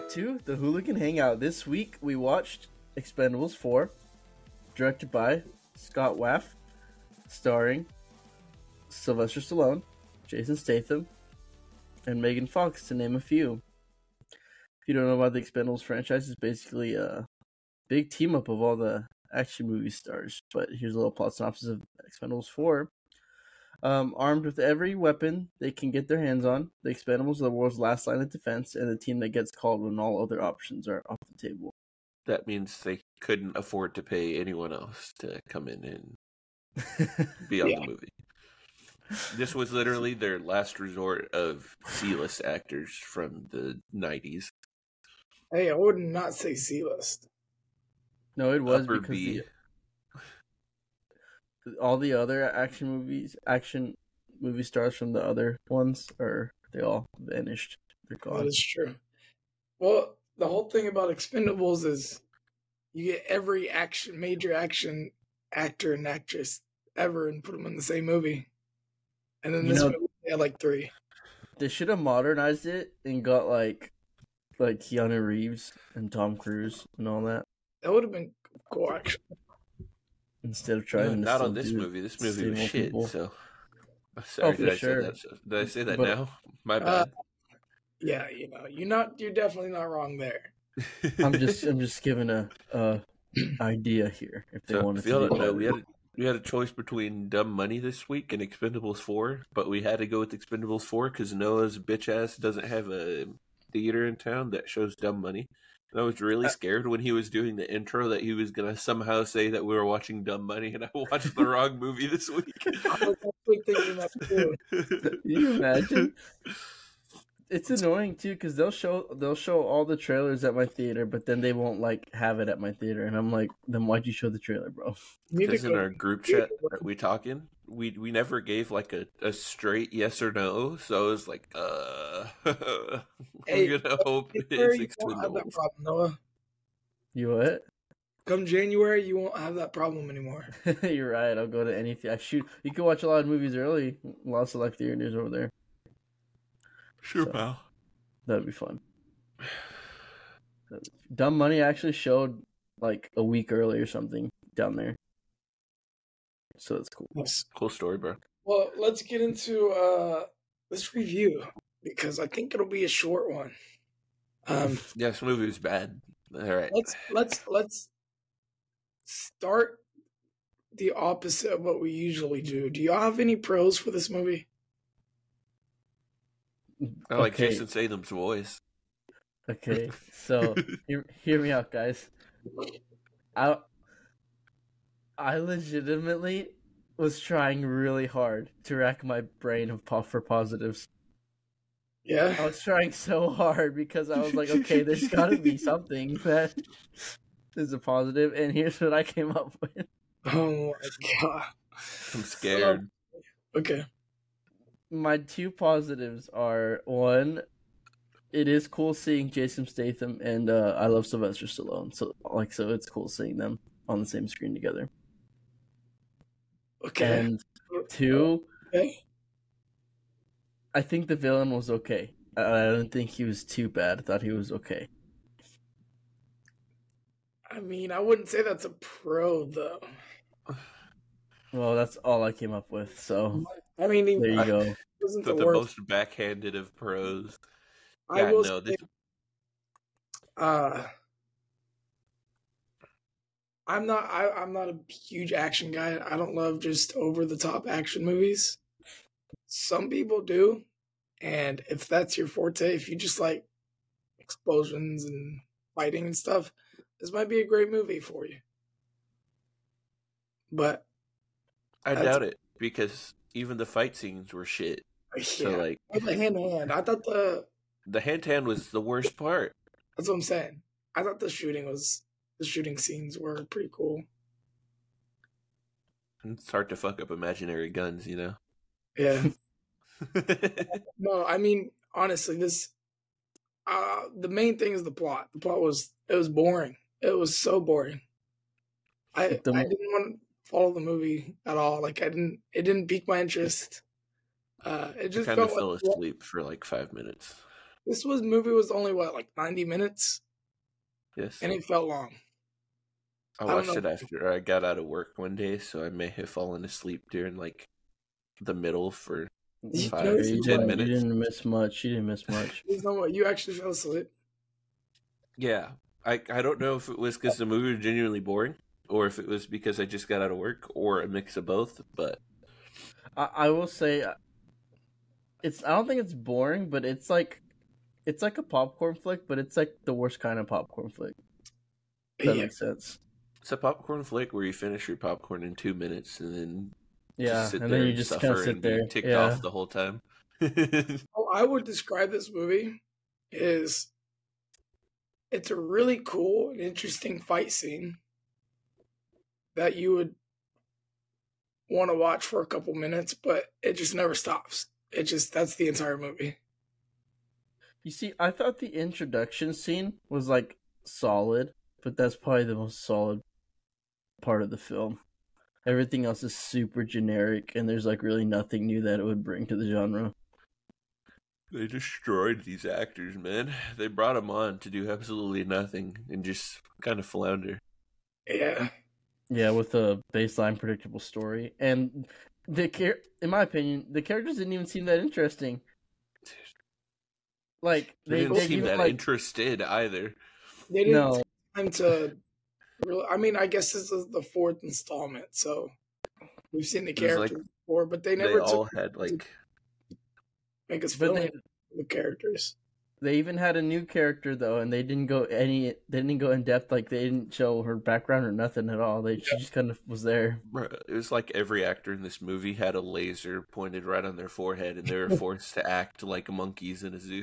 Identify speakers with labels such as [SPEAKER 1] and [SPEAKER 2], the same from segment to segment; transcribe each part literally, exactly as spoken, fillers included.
[SPEAKER 1] to the Hooligan Hangout. This week we watched Expendables four, directed by Scott Waff, starring Sylvester Stallone, Jason Statham, and Megan Fox, to name a few. If you don't know about the Expendables franchise, it's basically a big team up of all the action movie stars. But here's a little plot synopsis of Expendables four. Um, armed with every weapon they can get their hands on, the Expendables are the world's last line of defense and the team that gets called when all other options are off the table.
[SPEAKER 2] That means they couldn't afford to pay anyone else to come in and be on
[SPEAKER 3] Yeah.
[SPEAKER 2] the movie. This was literally their last resort of C-list actors from the nineties.
[SPEAKER 3] Hey, I would not say C-list.
[SPEAKER 1] No, it was
[SPEAKER 2] Upper
[SPEAKER 1] because
[SPEAKER 2] B.
[SPEAKER 1] the, all the other action movies, action movie stars from the other ones, are they all vanished? They're
[SPEAKER 3] That
[SPEAKER 1] gone.
[SPEAKER 3] is true. Well, the whole thing about Expendables is you get every action, major action actor and actress ever and put them in the same movie. And then
[SPEAKER 1] You
[SPEAKER 3] this
[SPEAKER 1] know-
[SPEAKER 3] movie they had like three.
[SPEAKER 1] They should have modernized it and got like like Keanu Reeves and Tom Cruise and all that
[SPEAKER 3] That would have been cool, actually.
[SPEAKER 1] instead of trying
[SPEAKER 2] No,
[SPEAKER 1] to
[SPEAKER 2] not
[SPEAKER 1] still
[SPEAKER 2] on this
[SPEAKER 1] do
[SPEAKER 2] movie. This movie
[SPEAKER 1] same
[SPEAKER 2] was
[SPEAKER 1] old
[SPEAKER 2] shit.
[SPEAKER 1] people.
[SPEAKER 2] So, sorry,
[SPEAKER 1] Oh, for
[SPEAKER 2] did I
[SPEAKER 1] sure.
[SPEAKER 2] say that? Did I say that
[SPEAKER 1] But-
[SPEAKER 2] now? My
[SPEAKER 3] Uh,
[SPEAKER 2] bad.
[SPEAKER 3] Yeah, you know, you're not. You're definitely not wrong there.
[SPEAKER 1] I'm just I'm just giving a, a idea here if they
[SPEAKER 2] So,
[SPEAKER 1] wanted
[SPEAKER 2] if
[SPEAKER 1] to
[SPEAKER 2] y'all
[SPEAKER 1] do
[SPEAKER 2] don't know,
[SPEAKER 1] it.
[SPEAKER 2] we had a, we had a choice between Dumb Money this week and Expendables four, but we had to go with Expendables four because Noah's bitch ass doesn't have a theater in town that shows Dumb Money. And I was really scared when he was doing the intro that he was gonna somehow say that we were watching Dumb Money, and I watched the wrong movie this week.
[SPEAKER 3] I was actually thinking that too.
[SPEAKER 1] Can you imagine? It's annoying too because they'll show they'll show all the trailers at my theater, but then they won't like have it at my theater, and I'm like, then why'd you show the trailer, bro?
[SPEAKER 3] You need to
[SPEAKER 2] Because in
[SPEAKER 3] go-
[SPEAKER 2] our group chat that we talk in, we we never gave like a, a straight yes or no. So I was like, uh,
[SPEAKER 3] Hey,
[SPEAKER 2] I'm gonna hope
[SPEAKER 3] January,
[SPEAKER 2] it's
[SPEAKER 3] you won't have that
[SPEAKER 2] Expendables.
[SPEAKER 3] problem, Noah.
[SPEAKER 1] You what?
[SPEAKER 3] Come January, you won't have that problem anymore.
[SPEAKER 1] You're right. I'll go to any. I shoot. You can watch a lot of movies early. A lot of select theaters over there.
[SPEAKER 2] Sure,
[SPEAKER 1] So-
[SPEAKER 2] pal.
[SPEAKER 1] That'd be fun. Dumb Money actually showed like a week early or something down there, so that's cool.
[SPEAKER 3] Yes.
[SPEAKER 2] Cool story, bro.
[SPEAKER 3] Well, let's get into uh this review because I think it'll be a short one. Um,
[SPEAKER 2] Yeah, this movie was bad. All right.
[SPEAKER 3] let's let's let's start the opposite of what we usually do. Do y'all have any pros for this movie?
[SPEAKER 2] I like
[SPEAKER 1] Okay.
[SPEAKER 2] Jason Statham's voice.
[SPEAKER 1] Okay, so hear, hear me out, guys. I I legitimately was trying really hard to rack my brain of po- for positives. I
[SPEAKER 3] Yeah.
[SPEAKER 1] was trying so hard because I was like, okay, there's got to be something that is a positive, and here's what I came up with.
[SPEAKER 3] Oh my god.
[SPEAKER 2] I'm scared.
[SPEAKER 3] Okay.
[SPEAKER 1] My two positives are, one, it is cool seeing Jason Statham, and uh, I love Sylvester Stallone. So, like, so it's cool seeing them on the same screen together.
[SPEAKER 3] Okay.
[SPEAKER 1] And two,
[SPEAKER 3] Okay.
[SPEAKER 1] I think the villain was okay. I, I don't think he was too bad. I thought he was okay.
[SPEAKER 3] I mean, I wouldn't say that's a pro though.
[SPEAKER 1] Well, that's all I came up with. So
[SPEAKER 3] I mean, he
[SPEAKER 1] there you go.
[SPEAKER 3] wasn't
[SPEAKER 2] The,
[SPEAKER 3] the
[SPEAKER 2] the
[SPEAKER 3] worst.
[SPEAKER 2] most backhanded of pros.
[SPEAKER 3] I
[SPEAKER 2] Yeah,
[SPEAKER 3] will
[SPEAKER 2] no,
[SPEAKER 3] say,
[SPEAKER 2] this
[SPEAKER 3] uh, I'm not. I, I'm not a huge action guy. I don't love just over the top action movies. Some people do, and if that's your forte, if you just like explosions and fighting and stuff, this might be a great movie for you. But
[SPEAKER 2] I
[SPEAKER 3] That's-
[SPEAKER 2] doubt it because even the fight scenes were shit.
[SPEAKER 3] yeah,
[SPEAKER 2] So like
[SPEAKER 3] the hand to hand. I thought the
[SPEAKER 2] the hand to hand was the worst part.
[SPEAKER 3] that's what I'm saying. I thought the shooting was the shooting scenes were pretty cool.
[SPEAKER 2] It's hard to fuck up imaginary guns, you know.
[SPEAKER 3] Yeah. No, I mean honestly, this uh the main thing is the plot. The plot was it was boring. It was so boring. I
[SPEAKER 1] The-
[SPEAKER 3] I didn't want to follow the movie at all. Like I didn't it didn't pique my interest. Uh it
[SPEAKER 2] I
[SPEAKER 3] just
[SPEAKER 2] kind of
[SPEAKER 3] felt
[SPEAKER 2] fell
[SPEAKER 3] like
[SPEAKER 2] asleep for like five minutes.
[SPEAKER 3] This was movie was only what, like ninety minutes,
[SPEAKER 2] Yes.
[SPEAKER 3] and it felt long.
[SPEAKER 2] I
[SPEAKER 3] I don't
[SPEAKER 2] watched
[SPEAKER 3] know.
[SPEAKER 2] it after I got out of work one day, so I may have fallen asleep during like the middle for
[SPEAKER 3] You
[SPEAKER 2] five
[SPEAKER 3] know,
[SPEAKER 2] to
[SPEAKER 1] you,
[SPEAKER 2] ten
[SPEAKER 1] didn't,
[SPEAKER 2] minutes.
[SPEAKER 1] you didn't miss much. You didn't miss much.
[SPEAKER 3] You know what? You actually fell asleep.
[SPEAKER 2] Yeah, I I don't know if it was because the movie was genuinely boring, or if it was because I just got out of work, or a mix of both. But
[SPEAKER 1] I, I will say, uh, it's. I don't think it's boring, but it's like, it's like a popcorn flick, but it's like the worst kind of popcorn flick. If that
[SPEAKER 3] Yeah.
[SPEAKER 1] makes sense.
[SPEAKER 2] it's a popcorn flick where you finish your popcorn in two minutes and then
[SPEAKER 1] Yeah,
[SPEAKER 2] just sit
[SPEAKER 1] and
[SPEAKER 2] there
[SPEAKER 1] then you
[SPEAKER 2] and
[SPEAKER 1] just kind
[SPEAKER 2] suffer
[SPEAKER 1] of sit
[SPEAKER 2] and
[SPEAKER 1] there.
[SPEAKER 2] be ticked
[SPEAKER 1] Yeah.
[SPEAKER 2] off the whole time.
[SPEAKER 3] How I would describe this movie is it's a really cool and interesting fight scene that you would want to watch for a couple minutes, but it just never stops. It just that's the entire movie.
[SPEAKER 1] You see, I thought the introduction scene was like solid, but that's probably the most solid part of the film. Everything else is super generic, and there's like really nothing new that it would bring to the genre.
[SPEAKER 2] They destroyed these actors, man. They brought them on to do absolutely nothing and just kind of flounder.
[SPEAKER 3] Yeah.
[SPEAKER 1] Yeah, with a baseline predictable story, and the char- in my opinion, the characters didn't even seem that interesting. Like
[SPEAKER 2] They,
[SPEAKER 1] they,
[SPEAKER 2] didn't
[SPEAKER 1] they
[SPEAKER 2] seem
[SPEAKER 1] even
[SPEAKER 2] that
[SPEAKER 1] like
[SPEAKER 2] interested either.
[SPEAKER 3] They didn't
[SPEAKER 1] no,
[SPEAKER 3] take time to really I mean, I guess this is the fourth installment, so we've seen the
[SPEAKER 2] It was
[SPEAKER 3] characters
[SPEAKER 2] like
[SPEAKER 3] before, but they
[SPEAKER 2] they
[SPEAKER 3] never
[SPEAKER 2] all
[SPEAKER 3] took
[SPEAKER 2] had like
[SPEAKER 3] make us
[SPEAKER 1] but
[SPEAKER 3] feel
[SPEAKER 1] they
[SPEAKER 3] like the characters.
[SPEAKER 1] they even had a new character though, and they didn't go any they didn't go in depth. Like they didn't show her background or nothing at all. They she just kind of was there.
[SPEAKER 2] bruh, it was like every actor in this movie had a laser pointed right on their forehead, and they were forced to act like monkeys in a zoo.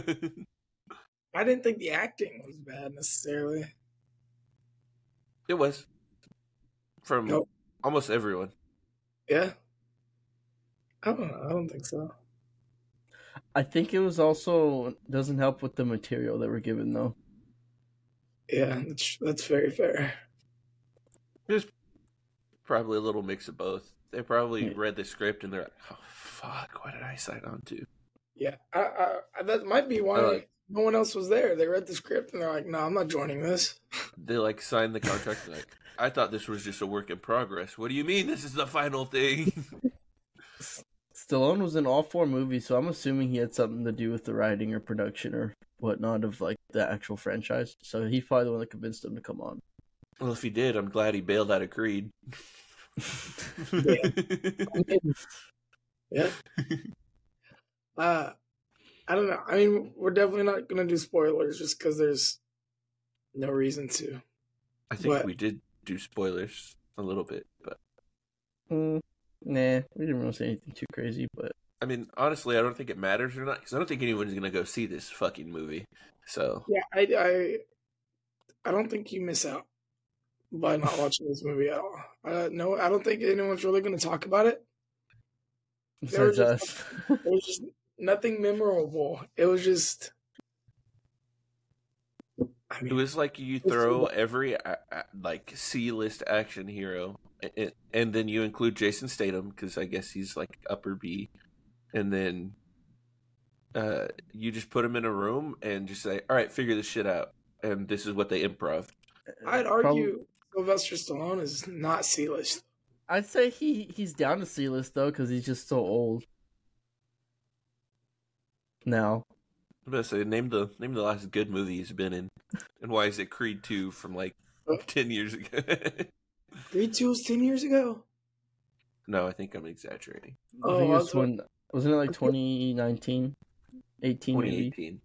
[SPEAKER 3] I didn't think the acting was bad necessarily.
[SPEAKER 2] It was from
[SPEAKER 3] Nope.
[SPEAKER 2] almost everyone.
[SPEAKER 3] Yeah. I don't know. I don't think so.
[SPEAKER 1] I think it was also doesn't help with the material that we're given though.
[SPEAKER 3] Yeah, that's, that's very fair.
[SPEAKER 2] It was probably a little mix of both. They probably
[SPEAKER 1] Yeah.
[SPEAKER 2] read the script and they're like, "Oh fuck, what did I sign on to?"
[SPEAKER 3] Yeah, I, I, I, that might be why
[SPEAKER 2] Uh,
[SPEAKER 3] no one else was there. They read the script and they're like, "No, I'm not joining this."
[SPEAKER 2] They like signed the contract. And like, I thought this was just a work in progress. What do you mean this is the final thing?
[SPEAKER 1] Stallone was in all four movies, so I'm assuming he had something to do with the writing or production or whatnot of like the actual franchise. So he's probably the one that convinced him to come on.
[SPEAKER 2] Well, if he did, I'm glad he bailed out of Creed.
[SPEAKER 3] Yeah. Uh, I don't know. I mean, we're definitely not going to do spoilers just because there's no reason to.
[SPEAKER 2] I think
[SPEAKER 3] But-
[SPEAKER 2] we did do spoilers a little bit, but
[SPEAKER 1] Mm, nah, we didn't really say anything too crazy, but
[SPEAKER 2] I mean, honestly, I don't think it matters or not because I don't think anyone's gonna go see this fucking movie. So
[SPEAKER 3] Yeah, I, I, I don't think you miss out by not watching this movie at all. Uh, no, I don't think anyone's really going to talk about it. There
[SPEAKER 1] besides
[SPEAKER 3] was
[SPEAKER 1] us.
[SPEAKER 3] just, there was just nothing memorable. It was just. I
[SPEAKER 2] it
[SPEAKER 3] mean,
[SPEAKER 2] was like you
[SPEAKER 3] Let's
[SPEAKER 2] throw
[SPEAKER 3] do
[SPEAKER 2] every a- a- like C-list action hero, and, and then you include Jason Statham because I guess he's like upper B, and then uh, you just put him in a room and just say, "All right, figure this shit out," and this is what they improv.
[SPEAKER 3] I'd
[SPEAKER 1] Prob-
[SPEAKER 3] argue Sylvester Stallone is not C-list.
[SPEAKER 1] I'd say he he's down to C list though because he's just so old. Now,
[SPEAKER 2] I'm gonna say name the name the last good movie he's been in, and why is it Creed two from like ten years ago?
[SPEAKER 3] Creed two was ten years ago.
[SPEAKER 2] No, I think I'm exaggerating.
[SPEAKER 1] I
[SPEAKER 3] Oh,
[SPEAKER 1] think it
[SPEAKER 3] I
[SPEAKER 1] was
[SPEAKER 3] was-
[SPEAKER 1] when wasn't it like twenty nineteen, eighteen
[SPEAKER 2] twenty
[SPEAKER 1] maybe?
[SPEAKER 2] eighteen.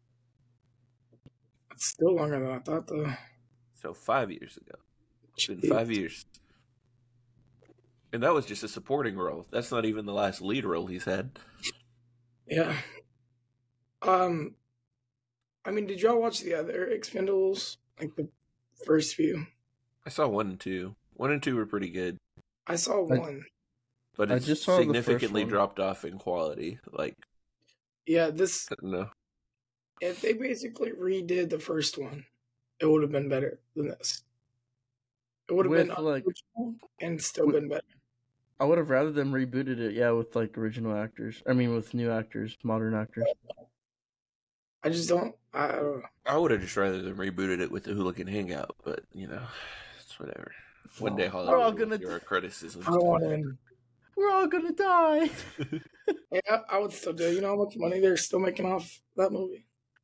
[SPEAKER 3] It's still longer than I thought, though.
[SPEAKER 2] So five years ago. It's been
[SPEAKER 3] Jeez.
[SPEAKER 2] five years. And that was just a supporting role. That's not even the last lead role he's had.
[SPEAKER 3] Yeah. Um, I mean, did y'all watch the other Expendables? Like the first few?
[SPEAKER 2] I saw one and two. One and two were pretty good,
[SPEAKER 3] I saw
[SPEAKER 1] I-
[SPEAKER 3] one.
[SPEAKER 2] but
[SPEAKER 1] I
[SPEAKER 2] it's
[SPEAKER 1] just saw the first
[SPEAKER 2] significantly
[SPEAKER 1] one.
[SPEAKER 2] dropped off in quality. Like,
[SPEAKER 3] Yeah, this
[SPEAKER 2] no.
[SPEAKER 3] if they basically redid the first one, it would have been better than this. It would have
[SPEAKER 1] With,
[SPEAKER 3] been
[SPEAKER 1] like-
[SPEAKER 3] original and still
[SPEAKER 1] with-
[SPEAKER 3] been better.
[SPEAKER 1] I would have rather them rebooted it, yeah, with like original actors. I mean, with new actors, modern actors.
[SPEAKER 3] I just don't. I don't know.
[SPEAKER 2] I would have just rather than rebooted it with the Hooligan Hangout, but you know, it's whatever. One day
[SPEAKER 1] We're all
[SPEAKER 2] Hollywood will
[SPEAKER 1] gonna
[SPEAKER 2] hear our criticisms.
[SPEAKER 3] I don't want to.
[SPEAKER 1] We're all gonna die.
[SPEAKER 3] Yeah, I, I would still do. You know how much money they're still making off that movie?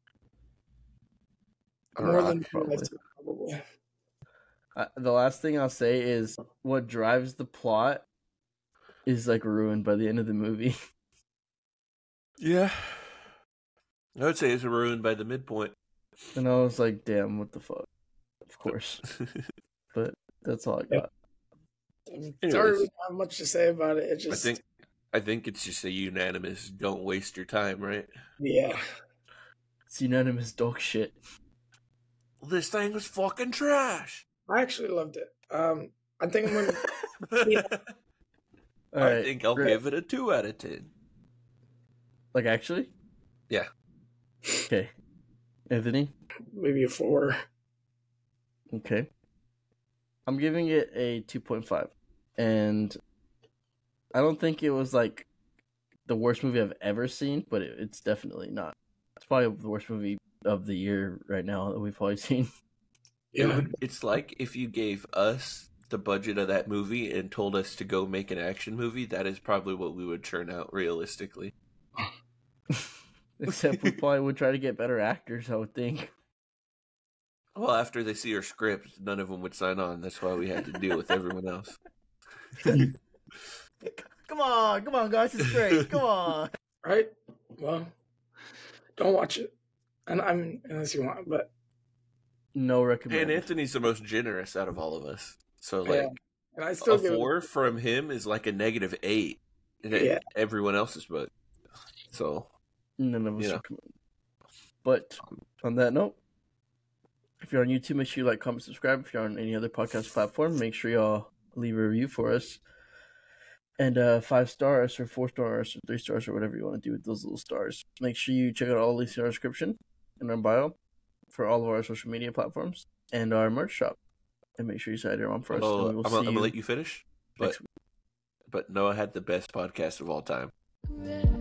[SPEAKER 3] More
[SPEAKER 2] Rock,
[SPEAKER 3] than
[SPEAKER 1] probably.
[SPEAKER 3] probably.
[SPEAKER 1] Uh, the last thing I'll say is what drives the plot is like ruined by the end of the movie.
[SPEAKER 2] Yeah. I would say it's ruined by the midpoint.
[SPEAKER 1] And I was like, damn, what the fuck? Of course. But that's all I got.
[SPEAKER 3] I mean, it's hard
[SPEAKER 2] Anyways.
[SPEAKER 3] to have much to say about it. It
[SPEAKER 2] I
[SPEAKER 3] just,
[SPEAKER 2] think I think it's just a unanimous don't waste your time, right?
[SPEAKER 3] yeah.
[SPEAKER 1] It's unanimous dog shit.
[SPEAKER 2] Well, this thing was fucking trash.
[SPEAKER 3] I actually loved it. Um, I think I'm gonna. Yeah.
[SPEAKER 1] All
[SPEAKER 2] I
[SPEAKER 1] right.
[SPEAKER 2] think I'll
[SPEAKER 1] Rick.
[SPEAKER 2] give it a two out of ten.
[SPEAKER 1] Like, actually?
[SPEAKER 2] Yeah.
[SPEAKER 1] Okay. Anthony?
[SPEAKER 3] Maybe a four.
[SPEAKER 1] Okay. I'm giving it a two point five. And I don't think it was like the worst movie I've ever seen, but it, it's definitely not. It's probably the worst movie of the year right now that we've probably seen.
[SPEAKER 2] It
[SPEAKER 3] Yeah.
[SPEAKER 2] would, it's like if you gave us the budget of that movie and told us to go make an action movie, that is probably what we would churn out realistically.
[SPEAKER 1] Except we probably would try to get better actors, I would think.
[SPEAKER 2] Well, after they see our script, none of them would sign on. That's why we had to deal with everyone else.
[SPEAKER 1] Come on, come on, guys, it's great. Come on.
[SPEAKER 3] Right? Well, don't watch it. And I mean, unless you want, but
[SPEAKER 1] No
[SPEAKER 2] And
[SPEAKER 1] recommendation.
[SPEAKER 2] Anthony's the most generous out of all of us. So, like,
[SPEAKER 3] yeah. And I still
[SPEAKER 2] a
[SPEAKER 3] give
[SPEAKER 2] four from him is like a negative eight in
[SPEAKER 3] Yeah.
[SPEAKER 2] everyone else's book. So,
[SPEAKER 1] None of us
[SPEAKER 2] Yeah.
[SPEAKER 1] recommend. But on that note, if you're on YouTube, make sure you like, comment, subscribe. If you're on any other podcast platform, make sure y'all leave a review for us. And uh, five stars or four stars or three stars or whatever you want to do with those little stars. Make sure you check out all the links in our description and our bio for all of our social media platforms and our merch shop. And make sure you sign your mom for us.
[SPEAKER 2] oh,
[SPEAKER 1] and we
[SPEAKER 2] I'm
[SPEAKER 1] will
[SPEAKER 2] gonna
[SPEAKER 1] see
[SPEAKER 2] I'm
[SPEAKER 1] you
[SPEAKER 2] gonna let you finish. But
[SPEAKER 1] next week.
[SPEAKER 2] but Noah had the best podcast of all time.
[SPEAKER 4] Red